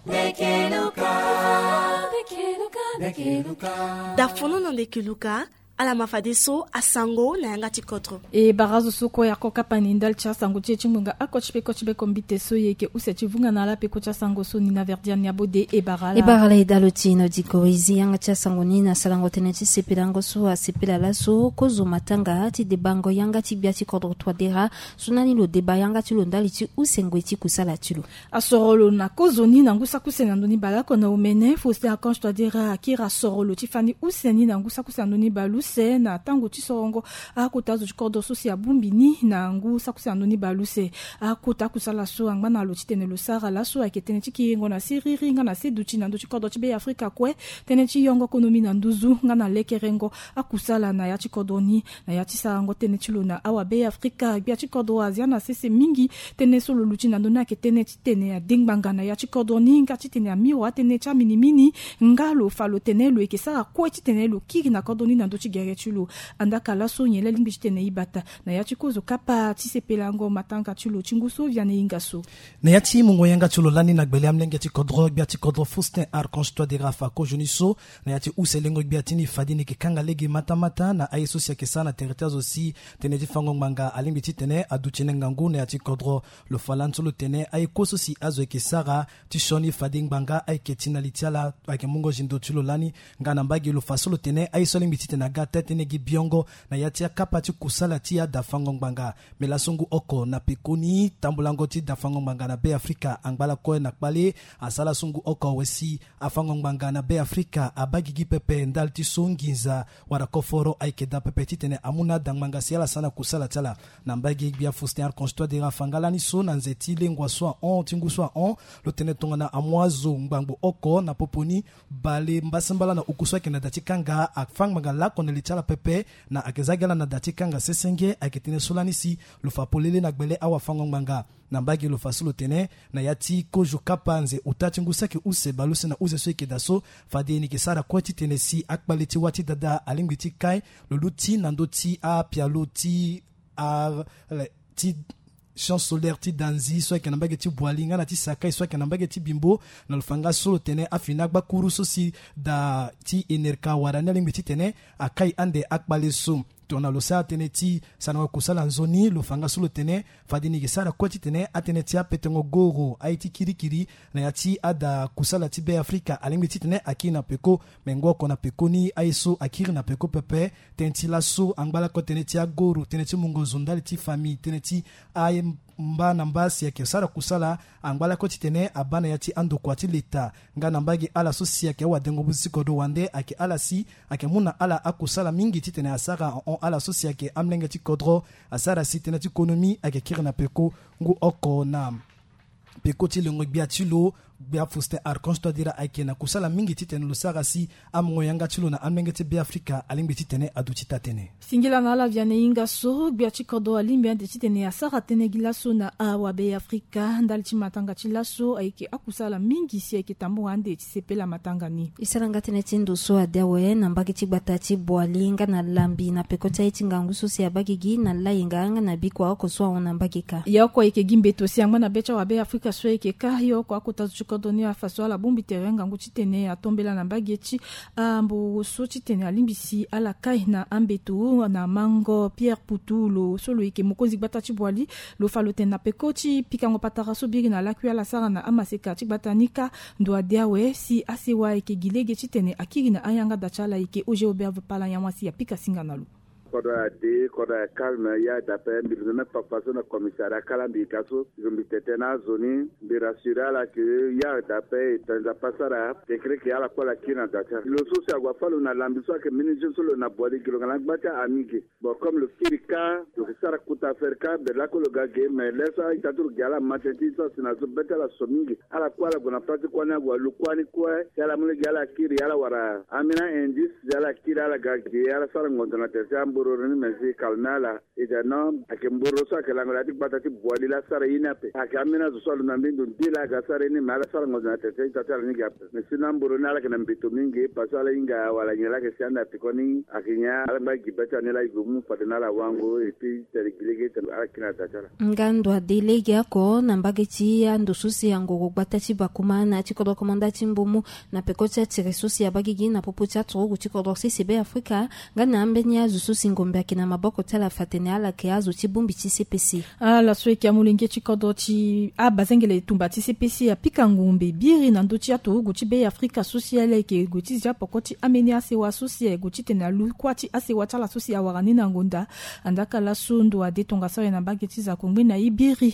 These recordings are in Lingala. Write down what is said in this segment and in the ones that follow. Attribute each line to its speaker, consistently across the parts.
Speaker 1: Da fonono Lekeluka ala mafadiso asango na yanga tikotro
Speaker 2: e barazo soko ya koka panindal cha sango chechimunga akochbe kombite so yeke usechivunga na la peko cha sango so ni na verdian ya bode e barala
Speaker 3: idalotino dikoizi yanga cha sango ni na salango teneti sepelango so asepela la so kozo matanga ti de bango yanga ti biati kodro twadera sunani lo deba yanga ti londali ti usengo ti kusala tilo
Speaker 2: asorolo na kozo ni na ngusa kusena ndoni balako na umene foste akanj twadera akira sorolo ti fani useni na ngusa kusena ndoni balu se na tango ti sorongo akutazo chikodo so si abumbini na ngu sakusa ndoni baluse akuta kusala so angba na loti tene lo sara la so aketene chiki ngona siriri ngana seduchi na ndo chikodo chibe Afrika kwe tene chi yongo konomi na nduzu ngana lekerengo akusala na ya chikodoni na ya chisango tene chilona awa be Afrika bia chikodo azia na sese mingi tene solo luchi na ndona ketene tene ya dingbanga na ya chikodoni ngati tene ya miwa tene cha mini ngalo falo tene lo ekesa kwe tene lo kiri na kodoni na ndo chulo andaka la so nyele limbi tene ibata na ya chikozo kapa tisepelango matanga chulo chinguso viane ingaso
Speaker 4: na ya ti mungo yanga chulo lani na gbele amlenge ti kodro bia ti kodro Faustin Archange toi de Rafa ko joniso na ya ti uselengo bia ti ni fadini ke kanga legi mata na ayeso sia ke sana territoires aussi tene ti fango manga alimbi ti tene aduchene ngangu na ya ti kodro lo falanso lo tene ay koso si azo ke sara ti shoni fading banga ay ketina litiala ay ke mungo jindo chulo lani ngana mbagi lo fasolo tene ay so limbi ti tene tete negi biongo na yatia kapati kusala tia da fango mbanga melasungu oko na pekoni tambulango ti da fango mbanga na be Afrika angbala ko na kpale asala sungu oko wesi afango mbanga na be Afrika abagigi pepe ndal ti songinza wara koforo aikeda pepe ti tene amuna dangmanga siala sana kusala tala na mbagi bia Faustin Archange toi de Rafangala ni so na nzeti lengwa so on tingu so on lo tene tonga na amwazo mbango oko na poponi bale mbasambala na ukuswa kena dati kanga afang magala kone litala pepe na akezagala na dati kanga sesenge aketene solanisi lufa polele na gbele awa fango mbanga na mbagi lufa solo tene na yati kojo kapanze utati ngusaki use baluse na use so ekedaso fadeni ke sara kwati tene si akbaleti wati dada alingiti kai loluti nandoti a pialoti a ti champ solaire ti danzi so ke nambage ti boalinga na ti sakai so ke nambage ti bimbo na lufanga solo tene afina gba kuru so si da ti enerka warana limbi ti tene akai ande akbale so tona lo sa tene ti sana kusala nzoni lo fanga solo tene fadini ke sara kwati tene atene ti apetengo goro aiti kirikiri na yati ada kusala ti be Afrika alimbi ti tene akina peko mengo kona pekoni aiso akiri na peko pepe tenti la so angbala ko tene ti agoro tene ti mungo zondali ti famille tene ti ay mba na mbasi yake sara kusala angbala ko ti tene abana yati ando kwati leta nga na mbagi ala so si yake wadengo buziko do wande ake ala si ake muna ala akusala mingi ti tene asara on ala so si yake amlenga ti kodro asara si tene ti konomi ake kiri na peko ngu oko na peko ti lengo bia ti lo bia Faustin Archange toi dira ake na kusala mingi ti tene lo sara si amongo yanga ti lo na amlenga ti be Afrika alimbi ti tene aduti ta tene
Speaker 2: singila na ala viane inga so bia ti kodo alimbi ande ti tene asara tene gila so na awa be Afrika ndal ti matanga ti laso ayeke akusala mingi si ayeke tambo ande ti sepela matanga ni
Speaker 3: isalanga tene ti ndo so adewe na mbagi ti gbata ti boalinga na lambi na peko ti aiti ngangu so si abagigi na layenga anga na bikwa oko so awona mbagi ka
Speaker 2: yoko ayeke gimbe to si angba na becha wa be Afrika so ayeke ka yoko akuta kodoni afaso ala bumbi terenga nguti tene atombela na bageti ambo so ti tene alimbisi ala kai na ambeto na mango Pierre Putulo solo ike mokonzi gbata ti bwali lo falo tene na pekoti pikango patara so bigi na lakwi ala sara na amaseka ti gbatanika ndo adiawe si asewa ike gilege ti tene akiri na ayanga dachala ike oje oberve pala yamwasi ya pika singa na lo
Speaker 5: kodo ade kodo calme ya d'après mbizona papaso na commissariat kala mbikaso zombitete na zoni de rassurer la que ya d'après dans pasara décret que ala kola kina data le sosi agwa falo na lambiso que ministre solo na boli que ngala gbata amiki bon comme le kirika le sara kuta faire ka de la ko le gage mais laisse ita tur gala mateti so sina zo beta la somingi ala kola gona prati kwa na gwa lukwani kwa ya la mule gala kiri ala wara amina indice ya la kiri ala gage ya la sara ngondona tesa mboro ni mesi kalnala ijana akemboro so akelangala ti batati boali la sara inape akamina zo solo na mbindu ndila ga sara ni mala sara ngozana tete tatala ni gap mesina mboro nala kana mbito mingi pasala inga wala nyela ke sianda pikoni akinya alamba gibata nela igumu patenala wango epi terigilege akina tatala
Speaker 3: ngando delege yako na mbageti ya ndosusi yango gbatati bakuma na chikodo komanda chimbomu na pekocha tiresusi ya bagigi na popocha toro chikodo CCB Afrika ngana ambenya zususi ngombe akina maboko tala fatene ala ke azu chibumbi CCPC
Speaker 2: la sweki ya mulenge chikodo chi abazengele tumba CCPC ya pika ngombe biri na ndochi ya toro chibe Afrika sociale ke guti ja pokoti ameni asewa sociale guti tena lu kwati asewa chala sociale warani na ngonda andaka la sundu wa detonga sawe na bageti za kongwe na ibiri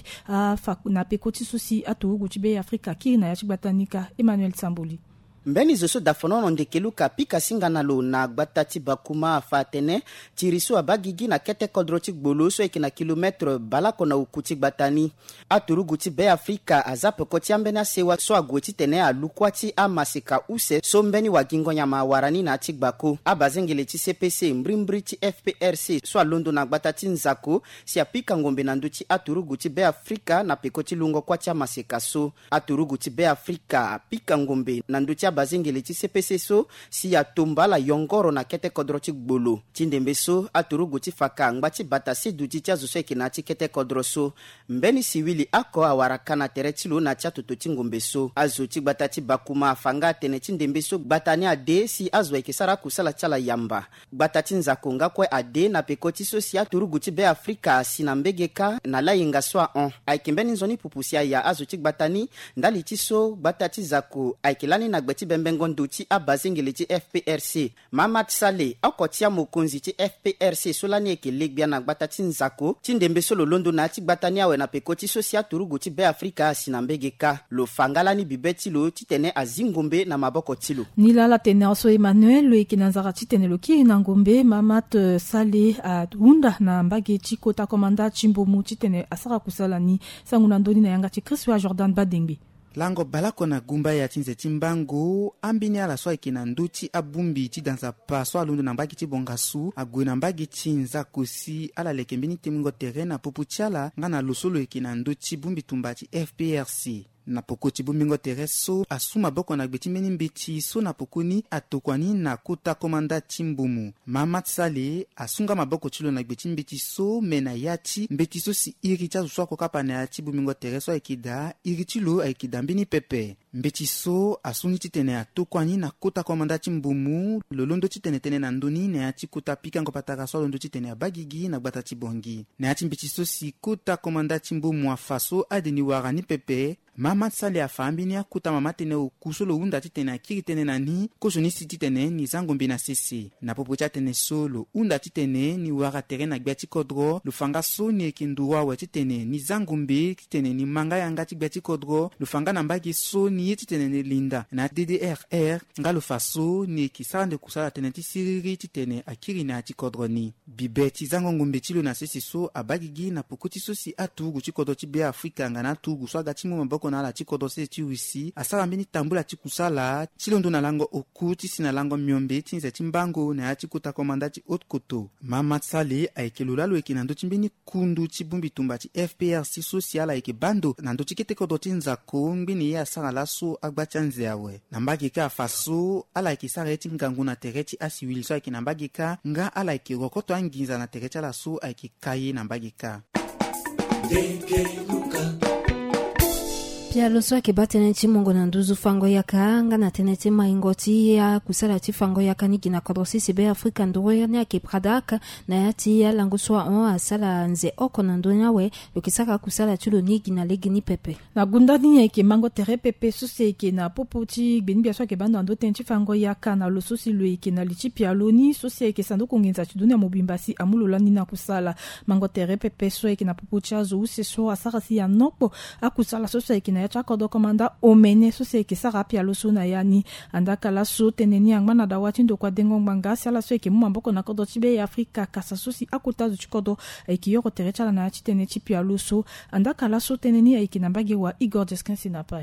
Speaker 2: na pekoti susi atu guchibe Afrika kiri na yachibatanika Emmanuel Sambuli
Speaker 6: mbeni zoso dafonono ndekeluka pika singanalo na gbatati bakuma fatene tirisu abagigi na kete kodroti gboloso ekina kilometre balako na ukuti gbatani aturu guti be Afrika azape koti ambena sewa so agoti tene alukwati amasika use so mbeni wagingo nyama warani na tigbako abazengele ti CPC mbrimbri ti FPRC so alondo na gbatati nzako si apika ngombe na nduti aturu guti be Afrika na pekoti lungo kwati amasika so aturu guti be Afrika pika ngombe na nduti bazingele ti CPC so si ya tombala yongoro na kete kodroti gbolo tindembeso aturugu ti faka ngbati batasi duti tia zo seki na ti kete kodroso mbeni siwili ako awarakana teretilo na tia tototi ngombeso azo ti batati bakuma fanga tene tindembeso batani ade si azo ekisara kusala chala yamba batati nzakonga kwe ade na pekoti so si aturugu ti be Afrika sina mbegeka na layinga swa on aikimbeni nzoni pupusia ya azo ti batani ndali ti so batati zako aikilani na gbeti bembengo nduti abazingele ti FPRC Mamad Saleh akotia mokonzi ti FPRC solani ekelegbia na gbatati nzako tindembe solo londo na ti gbatani awe na pekoti sosia turugu ti be Afrika sinambegeka lo fangalani bibeti lo titene azingombe na maboko tilo
Speaker 2: nilala tene aso Emmanuel lo ekinanzara titene lo ki na ngombe Mamad Saleh unda na mbage ti kota komanda chimbomu titene asara kusalani sanguna ndoni na yanga ti Christophe Jordan Badengbe
Speaker 7: lango balako na gumba ya tinze timbango ambini ala swa ikina nduti abumbi ti danza pa swa lundu na mbagi ti bongasu agwe na mbagi ti nzakosi ala lekembini timingo terena pupuchala ngana losolo ikina nduti bumbi tumba ti FPRC na pokoti bumingo tereso asuma boko na gbeti meni mbeti so na pokoni atokwani na kota komanda timbumu Mamad Saleh asunga maboko chilo na gbeti mbeti so mena yati mbeti so si irita so ko kapana yati bumingo tereso aikida iritilo aikida mbini pepe mbeti so asuni titene atokwani na kota komanda timbumu lolondo titene tene na ndoni na yati kota pika ngopataka so londo titene abagigi na gbata tibongi na yati mbeti so si kota komanda timbumu afaso adeni warani pepe Mamad Saleh afambini akuta mama tene okusolo unda titene akiri tene nani kozoni siti tene ni zangombe na sisi na popocha tene solo unda titene ni wara terena gbati kodro lufanga so ni ekinduwa we titene ni zangombe titene ni manga yanga ti gbati kodro lufanga na mbagi so ni titene ni linda na DDRR ngalo faso ni kisande kusala tene ti siriri titene akiri na ti kodro ni bibeti zangombe tilo na sisi so abagigi na pokoti so si atugu ti kodro ti be Afrika ngana tugu so agati mo kona la ti kodose ti wisi asara mbini tambula ti kusala chilondo na lango oku ti sina lango myombe ti nze ti mbango na ti kota komanda ti haute koto Mamad Saleh aikelula lo ekina ndo ti mbini kundu ti bumbi tumba ti FPRC social aike bando na ndo ti kete kodo ti nzako mbini ye asara laso agbati anze awe na mbagika afaso ala aike sara ti ngangu na tere ti asiwili so aike na mbagika nga ala aike rokoto anginza na tere ti ala so aike kaye na mbagika
Speaker 3: pia loso ke batene ti mongo na nduzu fango yaka nga na tene ti maingoti ya kusala ti fango yaka ni gina kodrosi sibe Afrika ndoro ne ke pradak na ya ti ya lango so on asala nze oko na ndonya we lokisaka kusala ti lo ni gina legi ni pepe
Speaker 2: na gunda ni ke mango tere pepe so se ke na popoti beni bia so ke bando ndo tene ti fango yaka na loso si lo ke na lichi pia loni so se ke sando kongenza ti dunia mobimbasi amulola ni na kusala mango tere pepe so ke na popoti azo se so asara si ya nopo akusala so se ke na ya chakodo komanda omene so se ke sara pia loso na yani andaka la so teneni angmana da wati ndo kwa dengo mbanga sala so ke mumamboko na kodo tibe ya Afrika kasa so si akuta zu chikodo ki yoko terechala na chitene ti pia loso andaka la so teneni aikinambage wa Igor Jeskin sinapai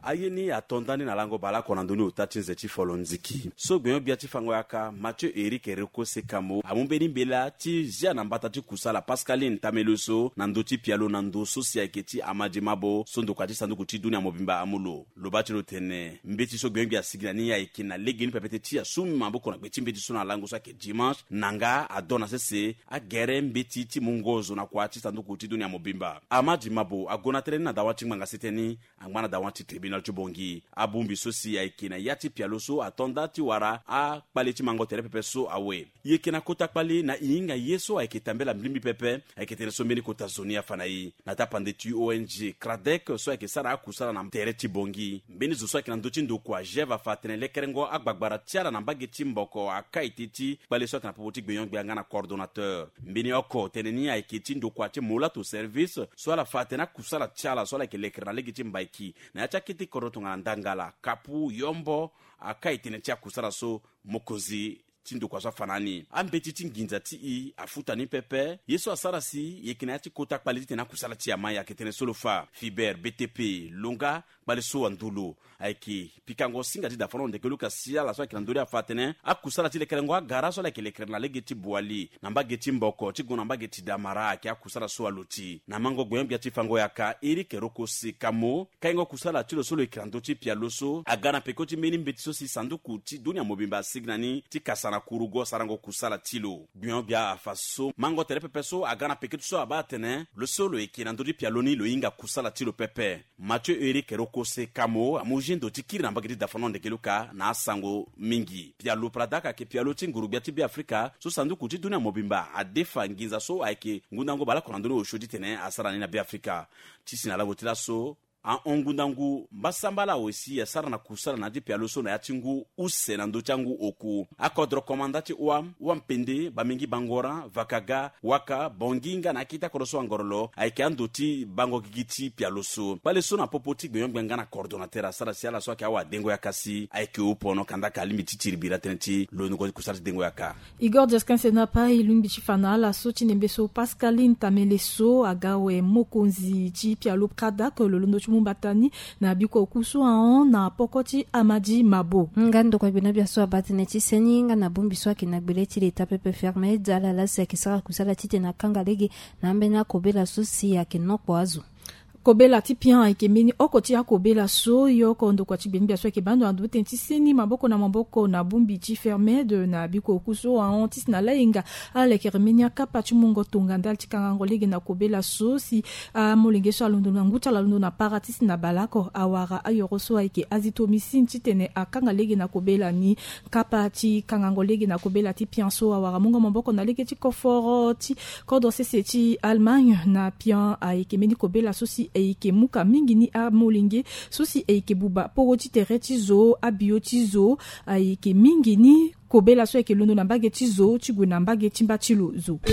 Speaker 8: ayeni atondani na lango bala kona ndoni utachinze chifolo nziki so gbenyo bia chifango yaka Mathieu Eric Eriko Sekamo amumbeni mbela ti jia na mbata ti kusala Pascaline Tameloso na ndoti pialo na ndo sosia eketi Amadi Mabo sondo kwa sanduku ti dunia mobimba amulo lobati lotene mbeti so gbenyo bia signani ya ikina legeni pepete ti ya sumi maboko na gbeti mbeti so na lango sa ke dimanche nanga adona sese a gere mbeti ti mungozo na kwa ti sanduku ti dunia mobimba Amadi Mabo agona tereni na dawa ti nganga seteni angwana dawa ti tribunal chubongi abumbi sosi ya ikina yati pialoso atonda ti wara a kpale ti mango tere pepe so awe yekina kota kpale na inga yeso ayeketambela mlimbi pepe ayeketene so mbeni kota zoni afana yi na tapande ti ONG Kradek so ayekesara akusala na tere ti bongi mbeni zo so ayekena ndo ti ndokua jeva fatene lekerengo agbagbara tiara na mbage ti mboko akaiti ti kpale so ayekena popo ti gbenyo gbe anga na coordonnateur mbeni oko teneni ayeke ti ndokua ti mola to service so ala fatene akusala tiala so ala yeke lekere na legi ti mbaiki na ya ti akiti korotonga na ndangala kapu yombo akaitene ti akusala so mokozi tindo kwa fanani ambeti tinginza ti afuta ni pepe yeso asara si yekina ti kota kpaliti tena kusala ti amaya ketene solofa fiber BTP longa baleso andulu aiki pikango singa ti dafono de keluka sia la so kinandori afatene akusala ti lekerengo agara so la kelekere na legeti buali na mbageti mboko ti gona mbageti damara ki akusala so aloti na mango gwen bia ti fango yaka Eric Eriko Sekamo kaingo kusala ti lo solo ikirando ti pialoso agana pekoti meni mbeti so si sanduku ti dunia mobimba signani ti kasana kurugo sarango kusala tilo bion bia afaso mango tere pepe so agana peketi so abatene lo solo ikinando ti pialoni lo inga kusala tilo pepe Mathieu Eric Eriko Sekamo amujindo ti kiri na mbageti dafono de keluka na sango mingi pialo pradaka ke pialo ti nguru bia ti bi Afrika so sanduku ti dunia mobimba adefa nginza so aike ngundango bala konandoni oshodi tene asara ni na bi Afrika ti sinala botila so a ongundangu mbasambala osi ya sara na kusala na dipi aloso na yatingu use na ndochangu oku akodro komandati wampende bamingi bangora vakaga waka bonginga na kita koroso angorolo aike andoti bango gigiti pialoso pale so na popoti gbenyongbenga na coordonnateur sara siala so ka wa dengo yakasi aike upono kanda kalimi titiribira teneti longo kusala dengo yaka
Speaker 2: Igor Descansena pa ilumbi chifana la so tinembeso Pascaline Tameleso agawe mokonzi ti pialo kada ko lolondo mumbatani na biko kusu aon na pokoti Amadi Mabo
Speaker 3: ngando kwa bina bia so abatene ti seninga na bumbi so akina gbele ti leta pepe ferme dala la se kisara kusala ti na kanga lege na mbena kobela so si akinokpo azu
Speaker 2: kobela ti pian ayeke mbeni oko ti akobela so yo kondo kwa ti gbeni bia so ayeke bando ando tene ti seni maboko na bumbi ti fermede na biko kuso aon ti si na layenga ala lekere mbeni akapa ti mungo tonganda ala ti kangango lege na kobela so si amolenge so alondo na ngu ti ala londo na para ti si na balako awara ayoro so ayeke azithromycine ti tene akanga lege na kobela ni kapa ti kangango lege na kobela ti pian so awara mungo maboko na lege ti koforo ti kodo sese ti Allemagne na pian ayeke mbeni kobela so si eike muka mingi ni amolenge sosi eike buba poro ti tere ti zo abio ti zo eike mingi ni kobela so eke londo na mbage ti zo ti gue na mbage ti mba ti lo zo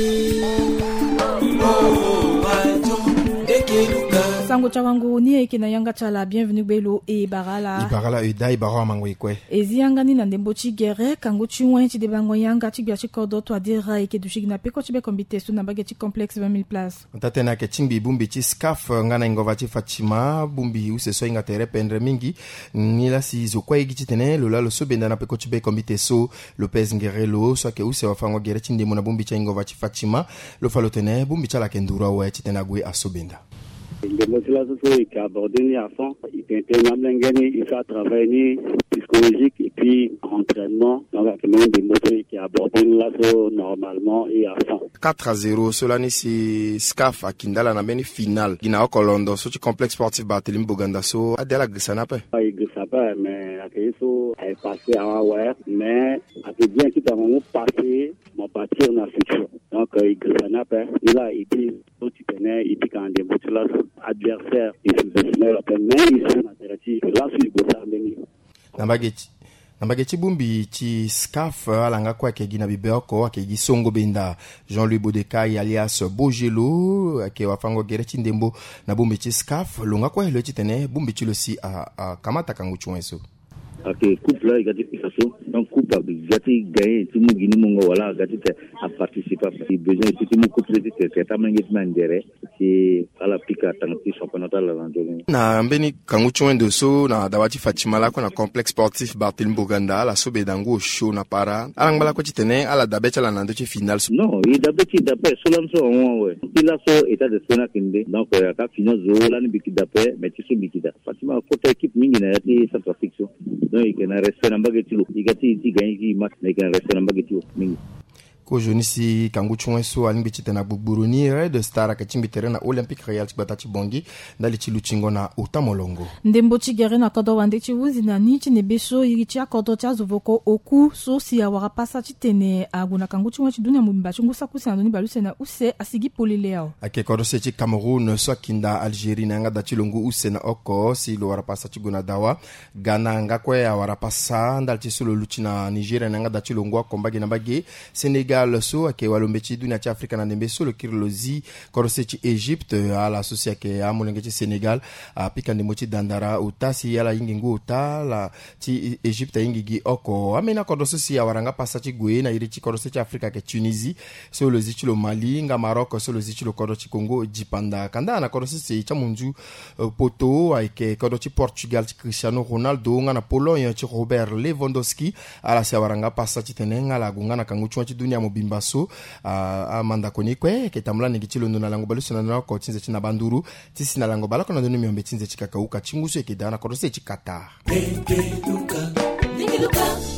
Speaker 2: sango chawangu ni eke na yanga chala bienvenue belo e barala
Speaker 9: dai baro mango ikwe
Speaker 2: ezi yanga ni na ndembo ti gere kango ti wen ti de bango yanga ti bia ti kodo to adira eke dushigi na peko ti be kombite so na mbage ti complexe 20 000 places
Speaker 9: tatena ke chingbi bumbi ti scaf ngana ingova ti Fatima bumbi use so inga tere pendre mingi ngila si zo kwa igi ti tene lola lo so benda na peko ti be kombite so Lopez Ngerelo so ke use wafango gere ti ndemo na bumbi ti ingova ti Fatima lo falo tene bumbi ti ala ke ndura wa ti tena gwe asobenda
Speaker 10: Les motivations qui abordent à fond, il peut il fait travailler psychologique et puis entraînement. Donc, des motos qui abordent là normalement et à fond.
Speaker 9: 4-0, cela ni si SCAF à Kindala na beni final. Gina Okolondo, so tu complexe sportif Barthélémy Boganda so adela Grisanape.
Speaker 10: Il Grisanape, mais Akeiso est passé à ouais, mais après bien qui t'a vraiment passé, mon parti on a futur. Donc il Grisanape, il a été tu connais, il dit quand des motos adversaire et sous-estimé la peine, mais ils sont alternatifs. Là, c'est le Bossa
Speaker 9: Nambageti bumbi ti SCAF alanga kwa ke gina bibeoko ke gisongo benda Jean-Louis Bodekai alias Bogelo ke wafango gereti ndembo na bumbi ti SCAF longa kwa helo ti tene bumbi ti lo si a kamata kangu chwenso.
Speaker 10: Ok, couple là, il a dit que ça kaso donc coupable gati gagné ti mu gini mongo wala gati a participer il besoin ti mu couple te tamangi mandere ti ala pika tanti championnat la landoni
Speaker 9: na mbeni kangu chwendo so na dawati Fatima la ko na complexe sportif Barthelme Boganda la sobe dango show na para alangala ko titene ala dabecha la nando ci final
Speaker 10: non il dabechi d'après solanso ouais il a so état de sona kinde donc ya ka final zo la ni biki d'après mais ti so biki da Fatima ko ta équipe mingi na ti centre fiction donc il na rester na bageti lo igati ti gagner match na il rester na bageti mingi
Speaker 9: ko jonisi kangu chwenso alimbi chitena buburuni Red Star akachimbi terena Olympique Real chibatati bongi ndali chiluchingo na utamolongo
Speaker 2: ndembo chigere na kodo wande chiwuzi na nichi nebeso irichi akodo chazo voko oku so si awara pasa chitene aguna kangu chwenso chidunia mubimba chungusa kusando ni baluse na use asigi polileo
Speaker 9: ake kodo sechi Cameroun so kinda Algérie na nga dachilongo use na oko si lo wara pasa chiguna dawa Ghana nga kwe awara pasa ndali chisolo luchina Nigeria na nga dachilongo akombagi na bagi Sénégal so ake walombechi dunia cha Afrika na ndembe so le kirlozi korosechi Egypte ala sosia ke amolenge Sénégal apika ndemochi dandara utasi ala yingingu uta la ti Egypte yingigi oko amena kodososi ya waranga pasachi gwe na irichi korosechi Afrika ke Tunisie so le zichilo Mali nga Maroc so le zichilo kodochi Congo jipanda kanda na kodososi cha munju poto ake kodochi Portugal chi Cristiano Ronaldo nga na Pologne chi Robert Lewandowski ala se waranga pasachi tenenga la gunga na kanguchwa chi dunia bimbaso amanda konikwe ketamla ngichilo ndo nalango baluso na ko tinze china banduru tisi nalango balako na ndo miombe tinze chikakauka chinguso ekedana korose chikata.